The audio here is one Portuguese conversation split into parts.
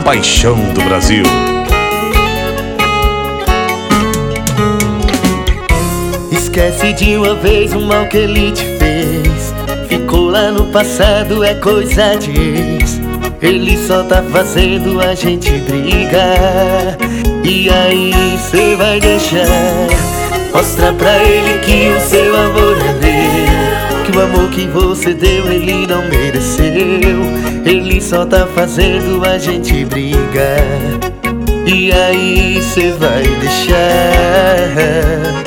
paixão do Brasil. Esquece de uma vez o mal que ele te fez. Ficou lá no passado, é coisa de ex. Ele só tá fazendo a gente brigar. E aí cê vai deixar? Mostra pra ele que o seu amor é meu, que o amor que você deu ele não mereceu. Ele só tá fazendo a gente brigar. E aí cê vai deixar?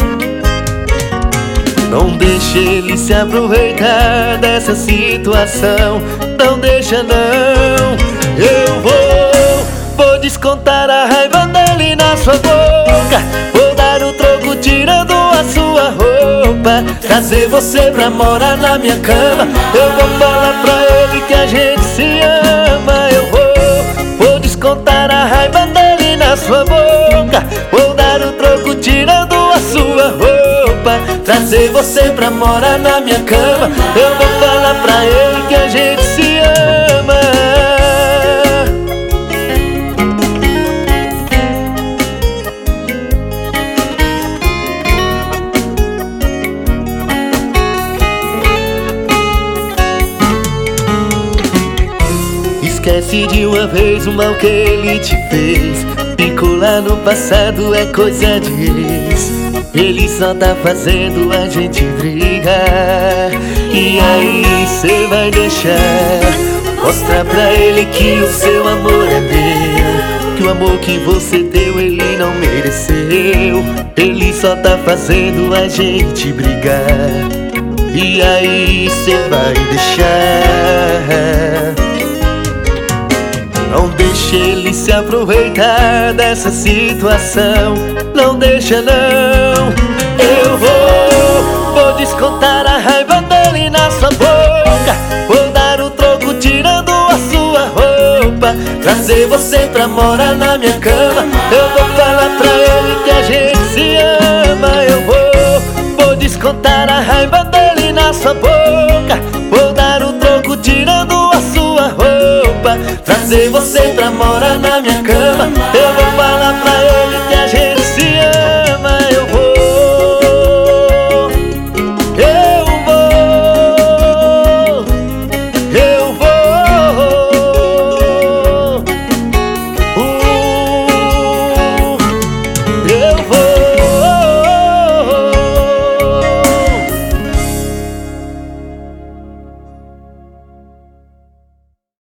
Não deixe ele se aproveitar dessa situação. Não deixa não. Eu vou descontar a raiva dele na sua boca. Vou dar o troco tirando a sua roupa, trazer você pra morar na minha cama. Eu vou falar pra ele que a gente se ama. Eu vou descontar a raiva dele na sua boca. Vou dar o troco tirando a sua roupa, trazer você pra morar na minha cama. Eu vou falar pra ele que a gente se ama. Esquece de uma vez o mal que ele te fez. Ficou lá no passado, é coisa de ex. Ele só tá fazendo a gente brigar. E aí cê vai deixar? Mostra pra ele que o seu amor é meu, que o amor que você deu ele não mereceu. Ele só tá fazendo a gente brigar. E aí cê vai deixar? Não deixe ele se aproveitar dessa situação. Não deixa não. Eu vou descontar a raiva dele na sua boca. Vou dar o troco tirando a sua roupa, trazer você pra morar na minha cama. Eu vou falar pra ele que a gente se ama. Eu vou descontar a raiva dele na sua boca. Vou dar o troco tirando a sua roupa, trazer você pra morar na minha cama. Eu vou